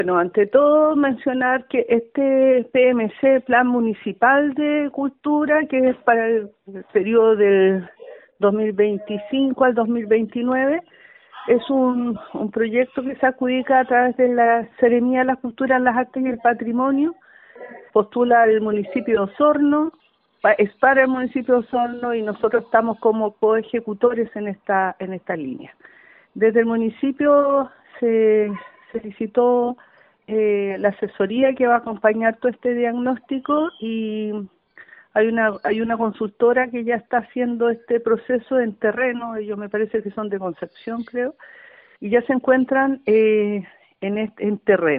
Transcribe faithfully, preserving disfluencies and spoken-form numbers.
Bueno, ante todo mencionar que este P M C, Plan Municipal de Cultura, que es para el periodo del dos mil veinticinco al dos mil veintinueve, es un, un proyecto que se adjudica a través de la Seremía de la Cultura, las Artes y el Patrimonio, postula el municipio de Osorno, es para el municipio de Osorno y nosotros estamos como coejecutores en esta, en esta línea. Desde el municipio se, se licitó eh, la asesoría que va a acompañar todo este diagnóstico y hay una hay una consultora que ya está haciendo este proceso en terreno, ellos me parece que son de Concepción, creo, y ya se encuentran eh, en, este, en terreno.